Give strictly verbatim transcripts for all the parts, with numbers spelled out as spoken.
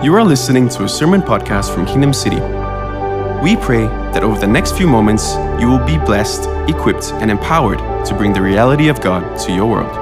You are listening to a sermon podcast from Kingdom City. We pray that over the next few moments, you will be blessed, equipped, and empowered to bring the reality of God to your world.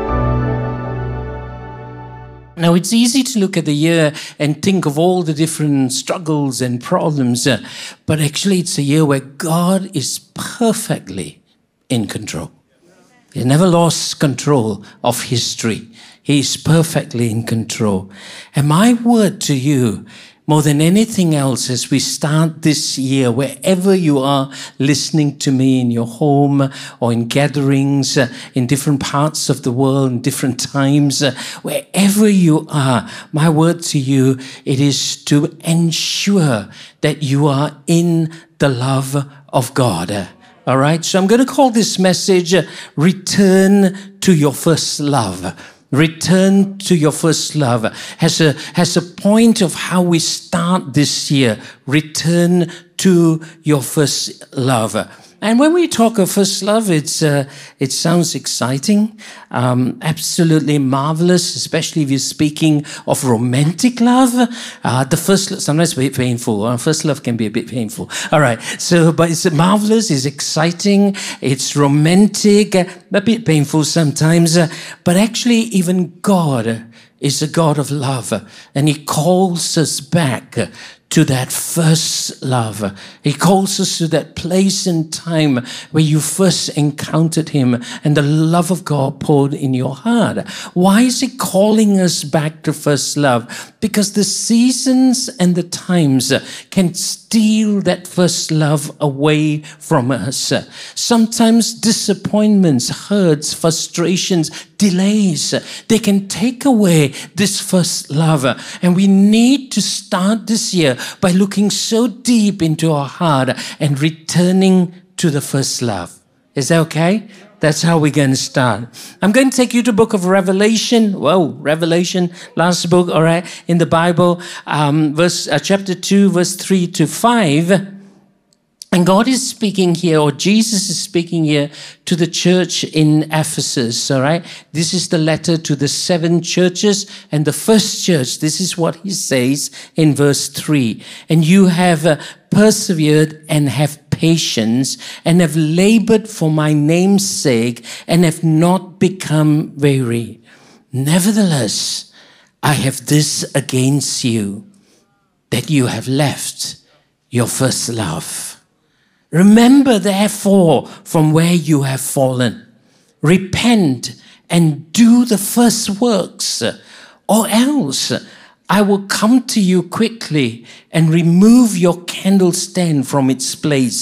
Now, it's easy to look at the year and think of all the different struggles and problems, uh, but actually it's a year where God is perfectly in control. He never lost control of history. He is perfectly in control. And my word to you, more than anything else, as we start this year, wherever you are listening to me in your home or in gatherings uh, in different parts of the world, in different times, uh, wherever you are, my word to you, it is to ensure that you are in the love of God. All right, so I'm going to call this message, uh, Return to Your First Love. Return to your first love has a, has a point of how we start this year. Return to your first love. And when we talk of first love, it's uh, it sounds exciting, um, absolutely marvelous, especially if you're speaking of romantic love. Uh, the first, sometimes a bit painful. Uh, first love can be a bit painful. All right, so, but it's marvelous, it's exciting, it's romantic, a bit painful sometimes. Uh, but actually, even God is a God of love, and He calls us back to that first love. He calls us to that place and time where you first encountered Him and the love of God poured in your heart. Why is He calling us back to first love? Because the seasons and the times can steal that first love away from us. Sometimes disappointments, hurts, frustrations, delays, they can take away this first love. And we need to start this year by looking so deep into our heart and returning to the first love. Is that okay? That's how we're going to start. I'm going to take you to the book of Revelation. Whoa, Revelation, last book, all right, in the Bible, um, verse uh, chapter two, verse three to five. And God is speaking here, or Jesus is speaking here to the church in Ephesus, all right? This is the letter to the seven churches, and the first church, this is what He says in verse three. And you have uh, persevered and have patience and have labored for my name's sake and have not become weary. Nevertheless, I have this against you, that you have left your first love. Remember, therefore, from where you have fallen. Repent and do the first works, or else I will come to you quickly and remove your candlestand from its place,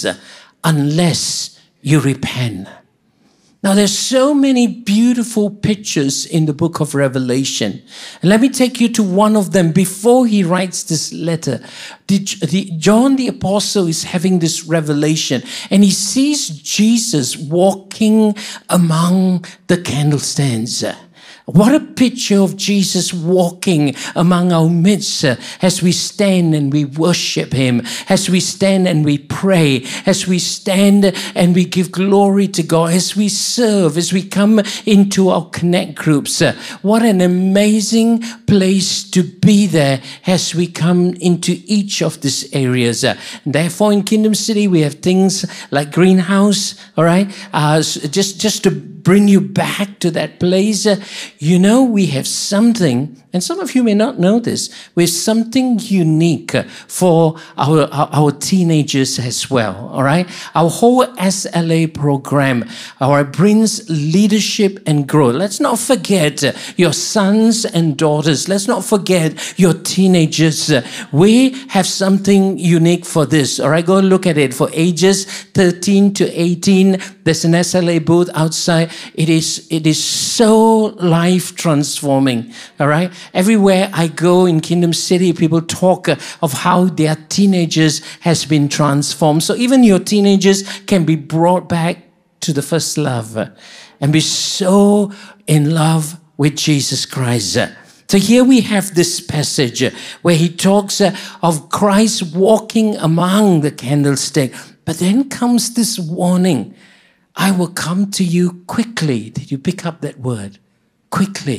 unless you repent. Now, there's so many beautiful pictures in the book of Revelation. And let me take you to one of them. Before he writes this letter, the, the, John the Apostle is having this revelation, and he sees Jesus walking among the candlestands. What a picture of Jesus walking among our midst uh, as we stand and we worship Him, as we stand and we pray, as we stand and we give glory to God, as we serve, as we come into our connect groups. Uh, what an amazing place to be there as we come into each of these areas. Uh, therefore, in Kingdom City, we have things like Greenhouse, all right, uh, just, just to bring you back to that place. Uh, you know, we have something, and some of you may not know this, we have something unique for our, our, our teenagers as well, all right? Our whole S L A program, our brings leadership and growth. Let's not forget your sons and daughters. Let's not forget your teenagers. We have something unique for this, all right? Go look at it. For ages thirteen to eighteen, there's an S L A booth outside. It is, it is so life transforming, all right? Everywhere I go in Kingdom City, people talk of how their teenagers has been transformed. So even your teenagers can be brought back to the first love and be so in love with Jesus Christ. So here we have this passage where he talks of Christ walking among the candlestick. But then comes this warning. I will come to you quickly. Did you pick up that word? Quickly.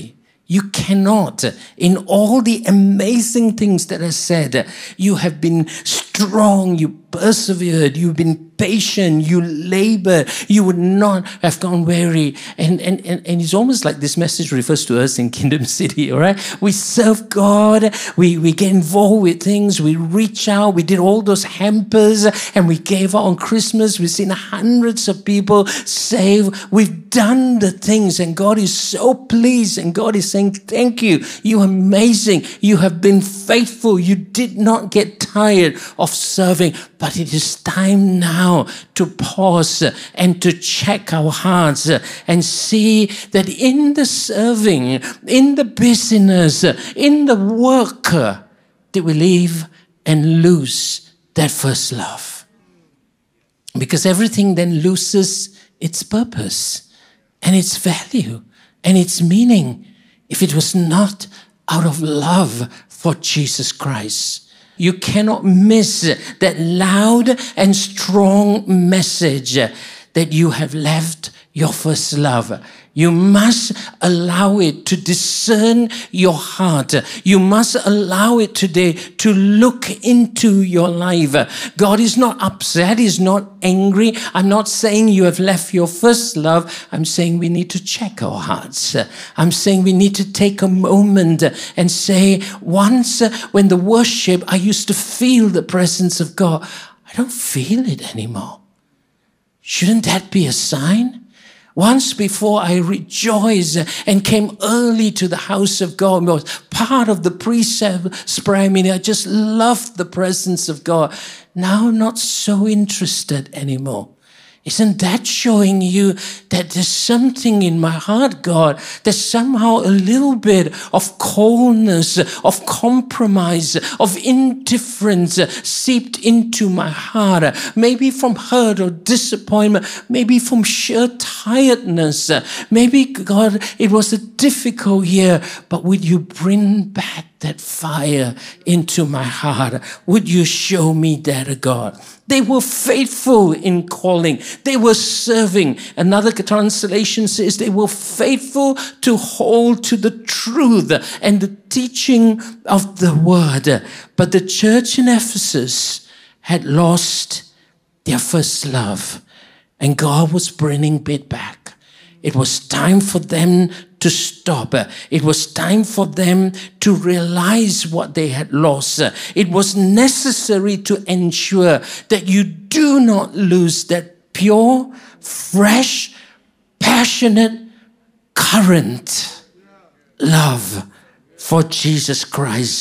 You cannot. In all the amazing things that are said, you have been strong, you persevered, you've been patient, you labor, you would not have gone weary. And, and, and, and it's almost like this message refers to us in Kingdom City, all right? We serve God, we, we get involved with things, we reach out, we did all those hampers, and we gave out on Christmas. We've seen hundreds of people saved. We've done the things, and God is so pleased, and God is saying, thank you, you're amazing, you have been faithful, you did not get tired of serving. But it is time now to pause and to check our hearts and see that in the serving, in the busyness, in the work, did we leave and lose that first love? Because everything then loses its purpose and its value and its meaning if it was not out of love for Jesus Christ. You cannot miss that loud and strong message that you have left your first love. You must allow it to discern your heart. You must allow it today to look into your life. God is not upset. He's not angry. I'm not saying you have left your first love. I'm saying we need to check our hearts. I'm saying we need to take a moment and say, once when the worship, I used to feel the presence of God. I don't feel it anymore. Shouldn't that be a sign? Once before I rejoiced and came early to the house of God. I was part of the precept prayer meeting. I just loved the presence of God. Now I'm not so interested anymore. Isn't that showing you that there's something in my heart, God, there's somehow a little bit of coldness, of compromise, of indifference seeped into my heart, maybe from hurt or disappointment, maybe from sheer tiredness. Maybe, God, it was a difficult year, but would you bring back that fire into my heart? Would you show me that, God? They were faithful in calling. They were serving. Another translation says they were faithful to hold to the truth and the teaching of the word. But the church in Ephesus had lost their first love, and God was bringing it back. It was time for them to stop. It was time for them to realize what they had lost. It was necessary to ensure that you do not lose that pure, fresh, passionate, current love for Jesus Christ.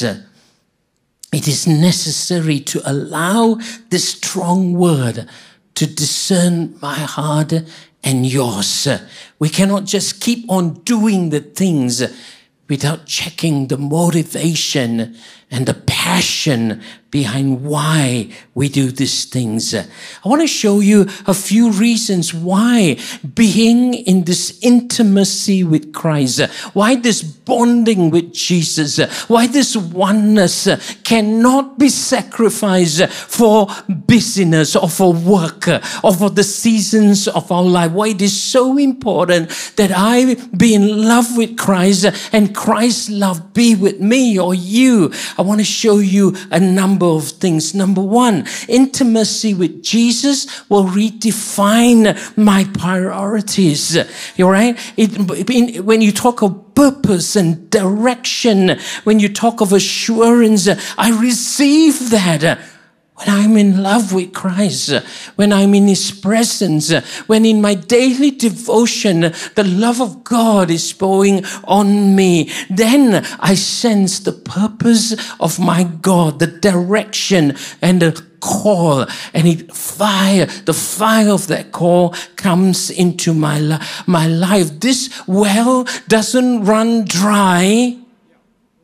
It is necessary to allow this strong word to discern my heart and yours. We cannot just keep on doing the things without checking the motivation and the passion behind why we do these things. I want to show you a few reasons why being in this intimacy with Christ, why this bonding with Jesus, why this oneness cannot be sacrificed for busyness or for work or for the seasons of our life. Why it is so important that I be in love with Christ and Christ's love be with me or you. I want to show you a number of things. Number one, intimacy with Jesus will redefine my priorities. You're right? It, in, when you talk of purpose and direction, when you talk of assurance, I receive that. When I'm in love with Christ, when I'm in His presence, when in my daily devotion, the love of God is pouring on me, then I sense the purpose of my God, the direction and the call, and it fire, the fire of that call comes into my, li- my life. This well doesn't run dry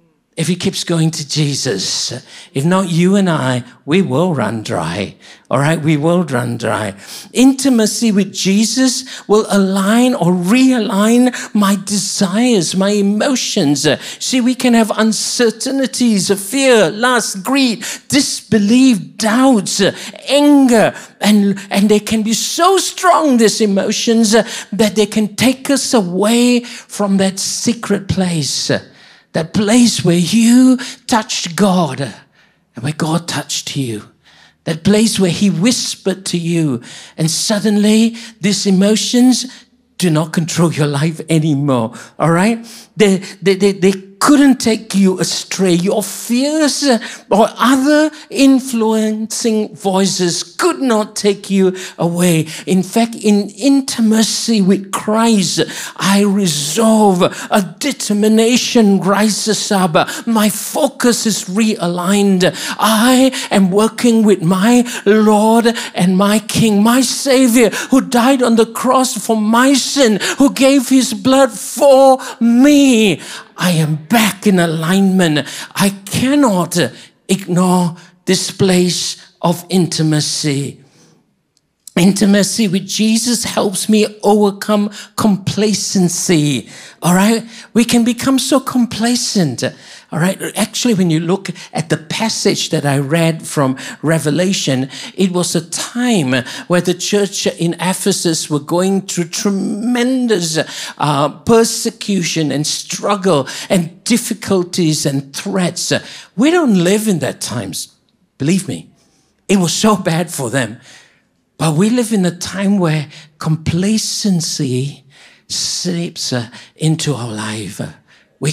if he keeps going to Jesus. If not, you and I, we will run dry. All right, we will run dry. Intimacy with Jesus will align or realign my desires, my emotions. See, we can have uncertainties, fear, lust, greed, disbelief, doubts, anger, and, and they can be so strong, these emotions, that they can take us away from that secret place, that place where you touched God and where God touched you. That place where he whispered to you, and suddenly these emotions do not control your life anymore. All right? They, they, they, they couldn't take you astray. Your fears or other influencing voices could not take you away. In fact, in intimacy with Christ, I resolve, a determination rises up. My focus is realigned. I am working with my Lord and my King, my Savior, who died on the cross for my sin, who gave his blood for me. I am back in alignment. I cannot ignore this place of intimacy. Intimacy with Jesus helps me overcome complacency. All right? We can become so complacent. All right? Actually, when you look at the passage that I read from Revelation, it was a time where the church in Ephesus were going through tremendous uh, persecution and struggle and difficulties and threats. We don't live in that times. Believe me. It was so bad for them. But we live in a time where complacency slips into our life. We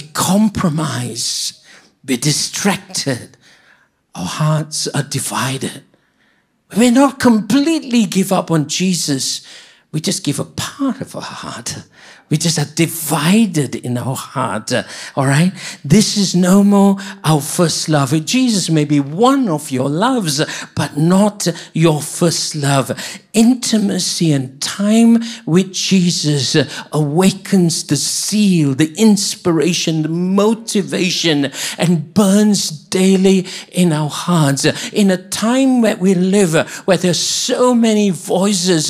compromise. We're distracted. Our hearts are divided. We may not completely give up on Jesus. We just give a part of our heart. We just are divided in our heart. All right? This is no more our first love. Jesus may be one of your loves, but not your first love. Intimacy and time with Jesus awakens the zeal, the inspiration, the motivation, and burns daily in our hearts. In a time where we live, where there's so many voices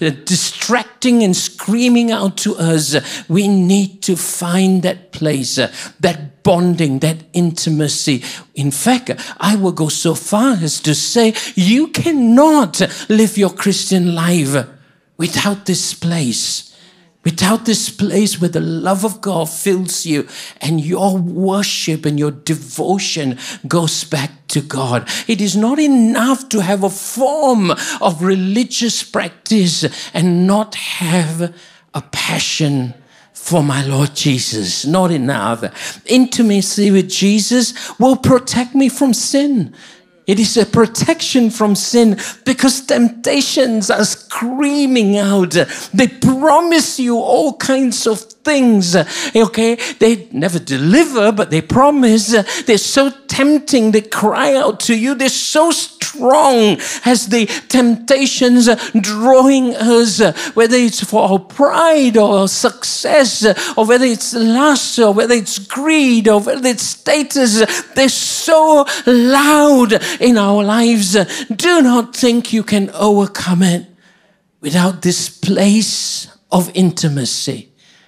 distracting and screaming out to us, we need to find that place, that bonding, that intimacy. In fact, I will go so far as to say you cannot live your Christian life without this place. Without this place where the love of God fills you and your worship and your devotion goes back to God. It is not enough to have a form of religious practice and not have a passion for my Lord Jesus. Not enough. Intimacy with Jesus will protect me from sin. It is a protection from sin because temptations are screaming out. They promise you all kinds of things, okay? They never deliver, but they promise. They're so tempting. They cry out to you. They're so strong as the temptations drawing us, whether it's for our pride or our success, or whether it's lust, or whether it's greed, or whether it's status. They're so loud in our lives. Do not think you can overcome it without this place of intimacy.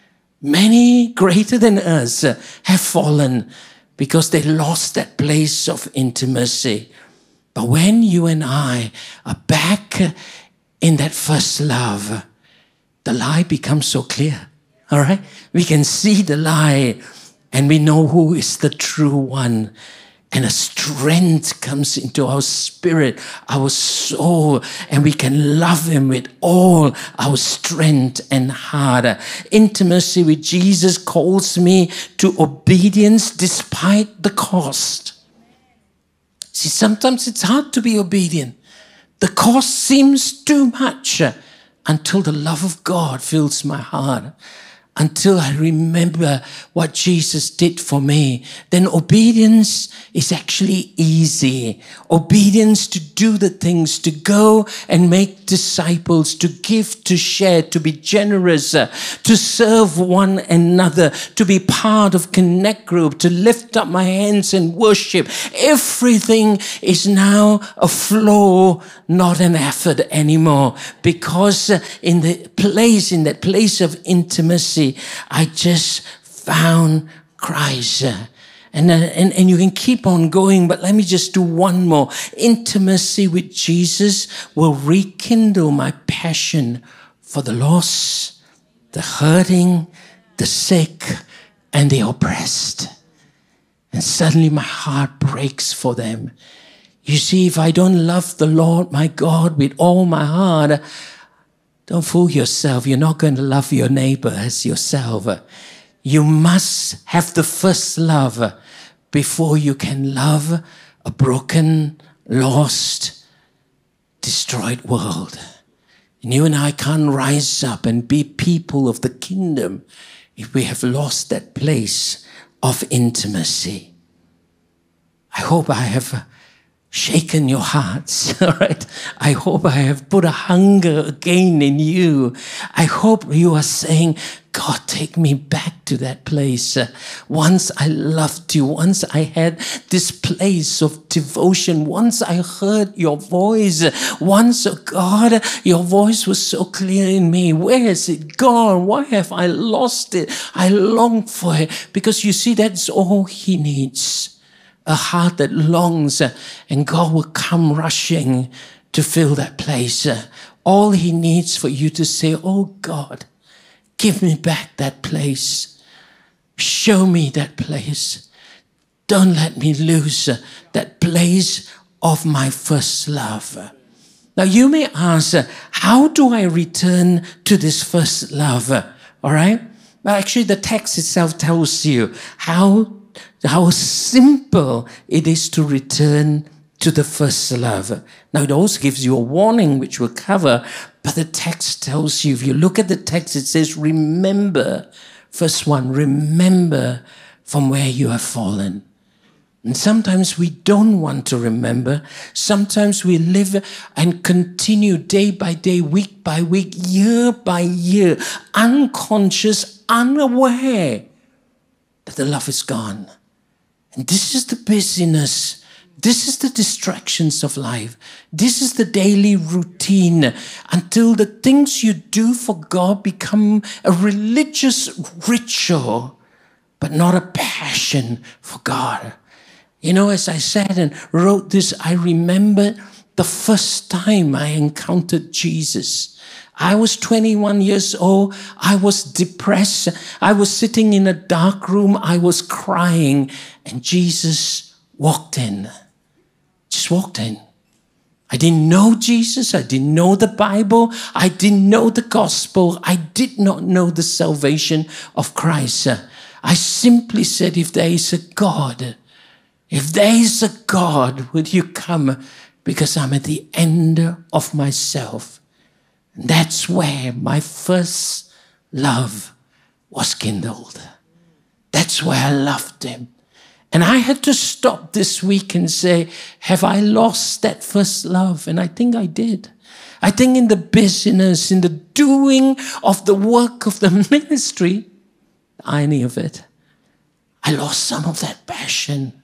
Many greater than us have fallen because they lost that place of intimacy. But when you and I are back in that first love, the lie becomes so clear. All right? We can see the lie and we know who is the true one. And a strength comes into our spirit, our soul, and we can love him with all our strength and heart. Intimacy with Jesus calls me to obedience despite the cost. See, sometimes it's hard to be obedient. The cost seems too much until the love of God fills my heart. until I remember what Jesus did for me, then obedience is actually easy. Obedience to do the things, to go and make disciples, to give, to share, to be generous, uh, to serve one another, to be part of Connect Group, to lift up my hands and worship. Everything is now a flow, not an effort anymore, because uh, in the place, in that place of intimacy, I just found Christ. And, uh, and, and you can keep on going, but let me just do one more. Intimacy with Jesus will rekindle my passion for the lost, the hurting, the sick, and the oppressed. And suddenly my heart breaks for them. You see, if I don't love the Lord my God with all my heart, don't fool yourself. You're not going to love your neighbor as yourself. You must have the first love before you can love a broken, lost, destroyed world. And you and I can't rise up and be people of the kingdom if we have lost that place of intimacy. I hope I have shaken your hearts, all right? I hope I have put a hunger again in you. I hope you are saying, God, take me back to that place. Uh, once I loved you. Once I had this place of devotion. Once I heard your voice. Once, oh God, your voice was so clear in me. Where is it gone? Why have I lost it? I long for it. Because you see, that's all he needs. A heart that longs, uh, and God will come rushing to fill that place. Uh, all he needs for you to say, oh God, give me back that place. Show me that place. Don't let me lose uh, that place of my first love. Uh, now you may ask, uh, how do I return to this first love? Uh, all right? Well, actually the text itself tells you how How simple it is to return to the first love. Now, it also gives you a warning, which we'll cover, but the text tells you, if you look at the text, it says, remember, first one, remember from where you have fallen. And sometimes we don't want to remember. Sometimes we live and continue day by day, week by week, year by year, unconscious, unaware that the love is gone. And this is the busyness. This is the distractions of life. This is the daily routine until the things you do for God become a religious ritual, but not a passion for God. You know, as I said and wrote this, I remember the first time I encountered Jesus. I was twenty-one years old. I was depressed. I was sitting in a dark room. I was crying. And Jesus walked in. Just walked in. I didn't know Jesus. I didn't know the Bible. I didn't know the gospel. I did not know the salvation of Christ. I simply said, if there is a God, if there is a God, would you come? Because I'm at the end of myself. That's where my first love was kindled. That's where I loved him. And I had to stop this week and say, have I lost that first love? And I think I did. I think in the busyness, in the doing of the work of the ministry, the irony of it, I lost some of that passion,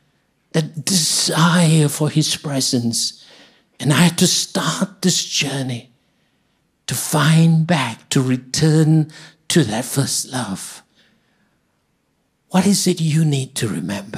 that desire for his presence. And I had to start this journey to find back, to return to that first love. What is it you need to remember?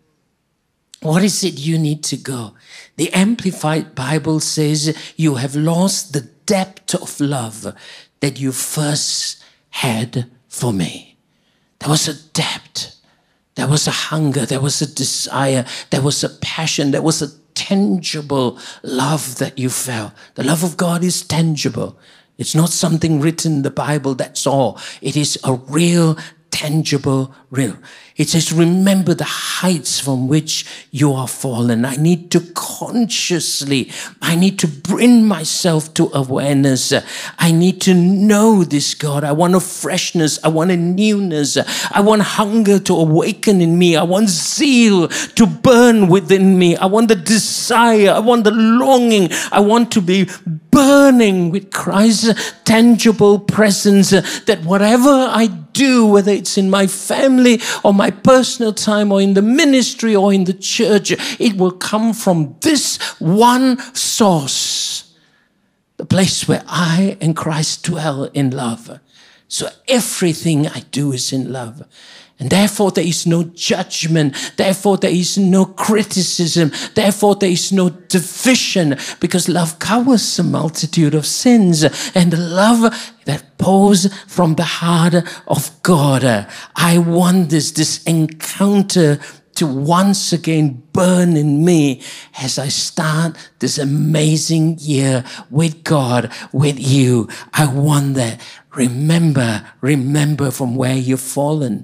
What is it you need to go? The Amplified Bible says you have lost the depth of love that you first had for me. There was a depth. There was a hunger. There was a desire. There was a passion. There was a tangible love that you felt. The love of God is tangible. It's not something written in the Bible, that's all. It is a real, tangible, real. It says, remember the heights from which you are fallen. I need to consciously, I need to bring myself to awareness. I need to know this God. I want a freshness. I want a newness. I want hunger to awaken in me. I want zeal to burn within me. I want the desire. I want the longing. I want to be burning with Christ's tangible presence, that whatever I do, whether it's in my family or my personal time or in the ministry or in the church, it will come from this one source, the place where I and Christ dwell in love. So everything I do is in love. And therefore there is no judgment. Therefore there is no criticism. Therefore there is no division, because love covers a multitude of sins. And the love that pours from the heart of God. I want this, this encounter to once again burn in me as I start this amazing year with God, with you. I want that. Remember, remember from where you've fallen.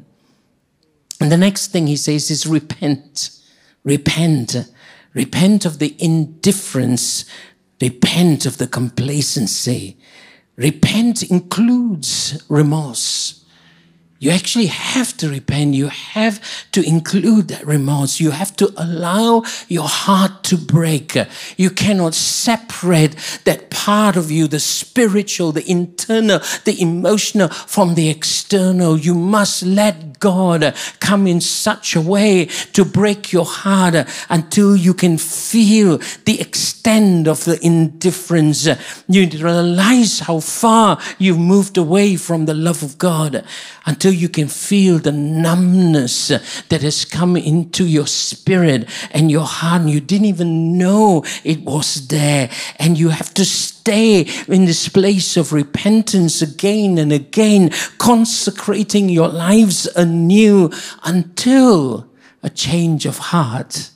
And the next thing he says is repent. Repent. Repent of the indifference. Repent of the complacency. Repent includes remorse. You actually have to repent. You have to include that remorse. You have to allow your heart to break. You cannot separate that part of you, the spiritual, the internal, the emotional, from the external. You must let God come in such a way to break your heart until you can feel the extent of the indifference. You realize how far you've moved away from the love of God, until you can feel the numbness that has come into your spirit and your heart, and you didn't even know it was there. And you have to stay in this place of repentance again and again, consecrating your lives anew until a change of heart.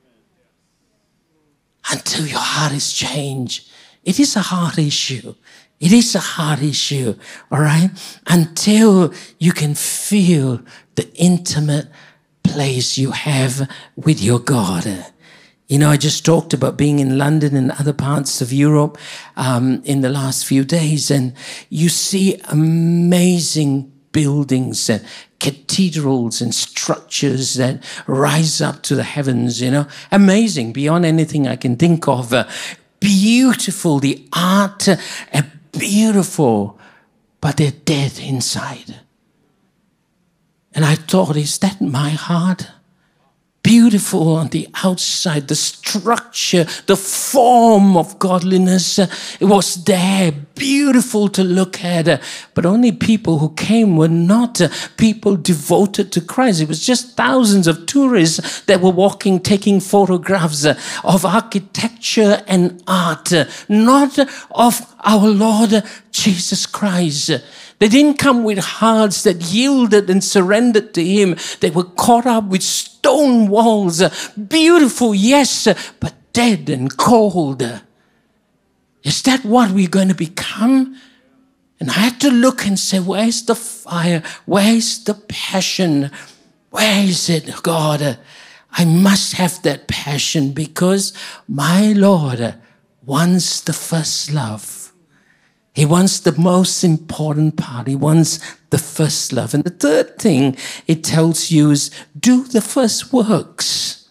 Until your heart is changed. It is a heart issue. It is a heart issue, all right? Until you can feel the intimate place you have with your God. You know, I just talked about being in London and other parts of Europe um, in the last few days, and you see amazing buildings and cathedrals and structures that rise up to the heavens, you know. Amazing, beyond anything I can think of. Uh, beautiful, the art, uh, beautiful, but they're dead inside. And I thought, is that my heart? Beautiful on the outside, the structure, the form of godliness, uh, it was there, beautiful to look at. Uh, but only people who came were not uh, people devoted to Christ. It was just thousands of tourists that were walking, taking photographs uh, of architecture and art, uh, not of our Lord Jesus Christ. They didn't come with hearts that yielded and surrendered to Him. They were caught up with stone walls. Beautiful, yes, but dead and cold. Is that what we're going to become? And I had to look and say, where's the fire? Where's the passion? Where is it, God? I must have that passion, because my Lord wants the first love. He wants the most important part. He wants the first love. And the third thing it tells you is do the first works.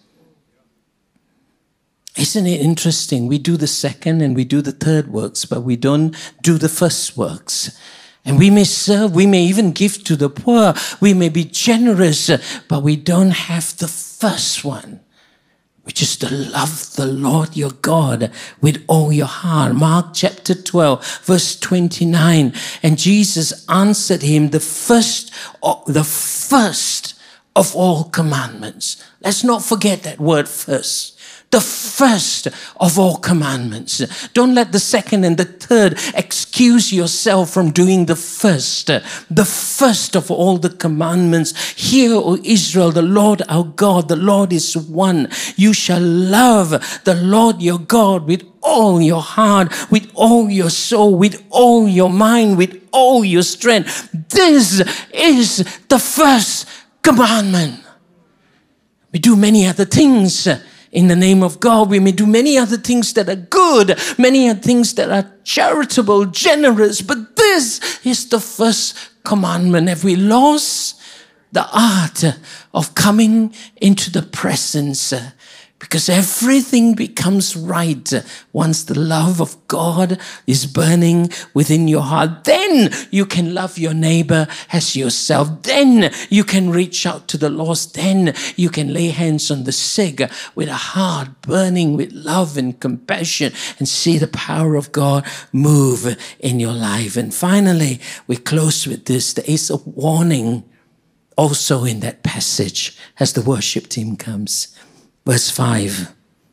Isn't it interesting? We do the second and we do the third works, but we don't do the first works. And we may serve, we may even give to the poor, we may be generous, but we don't have the first one, which is to love the Lord your God with all your heart. Mark chapter twelve, verse twenty-nine. And Jesus answered him, the first, the first of all commandments. Let's not forget that word first. The first of all commandments. Don't let the second and the third excuse yourself from doing the first. The first of all the commandments. Hear, O Israel, the Lord our God, the Lord is one. You shall love the Lord your God with all your heart, with all your soul, with all your mind, with all your strength. This is the first commandment. We do many other things in the name of God. We may do many other things that are good, many other things that are charitable, generous, but this is the first commandment. Have we lost the art of coming into the presence? Because everything becomes right once the love of God is burning within your heart. Then you can love your neighbor as yourself. Then you can reach out to the lost. Then you can lay hands on the sick with a heart burning with love and compassion and see the power of God move in your life. And finally, we close with this. There is a warning also in that passage as the worship team comes. Verse five,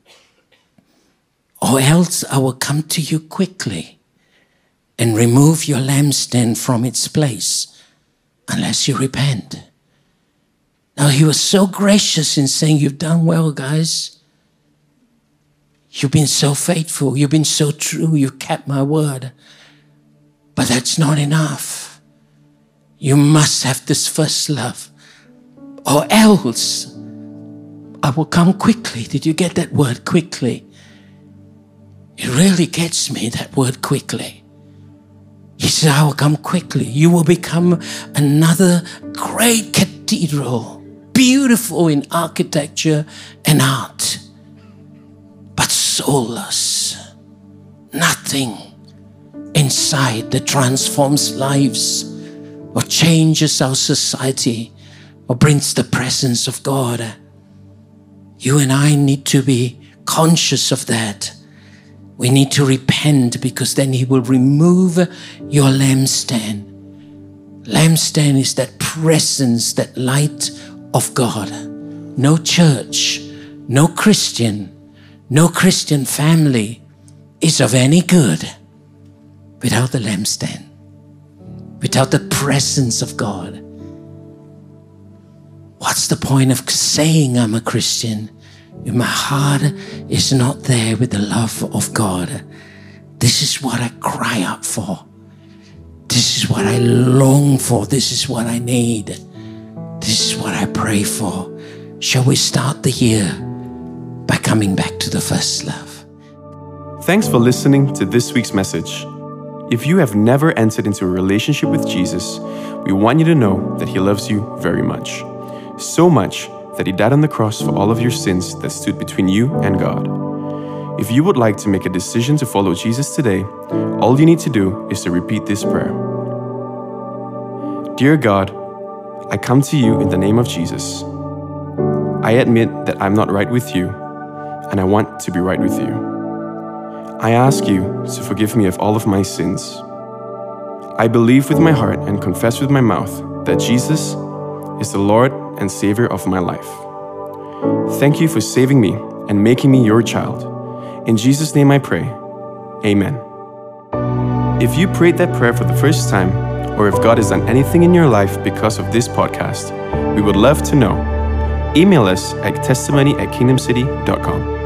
or else I will come to you quickly and remove your lampstand from its place unless you repent. Now he was so gracious in saying, you've done well, guys. You've been so faithful. You've been so true. You've kept my word. But that's not enough. You must have this first love, or else I will come quickly. Did you get that word, quickly? It really gets me, that word, quickly. He said, I will come quickly. You will become another great cathedral, beautiful in architecture and art, but soulless. Nothing inside that transforms lives or changes our society or brings the presence of God. You and I need to be conscious of that. We need to repent, because then he will remove your lampstand. Lampstand is that presence, that light of God. No church, no Christian, no Christian family is of any good without the lampstand, without the presence of God. What's the point of saying I'm a Christian if my heart is not there with the love of God? This is what I cry out for. This is what I long for. This is what I need. This is what I pray for. Shall we start the year by coming back to the first love? Thanks for listening to this week's message. If you have never entered into a relationship with Jesus, we want you to know that he loves you very much. So much that he died on the cross for all of your sins that stood between you and God. If you would like to make a decision to follow Jesus today, all you need to do is to repeat this prayer. Dear God, I come to you in the name of Jesus. I admit that I'm not right with you, and I want to be right with you. I ask you to forgive me of all of my sins. I believe with my heart and confess with my mouth that Jesus is the Lord and Savior of my life. Thank you for saving me and making me your child. In Jesus' name I pray, amen. If you prayed that prayer for the first time, or if God has done anything in your life because of this podcast, we would love to know. Email us at testimony at kingdom city dot com.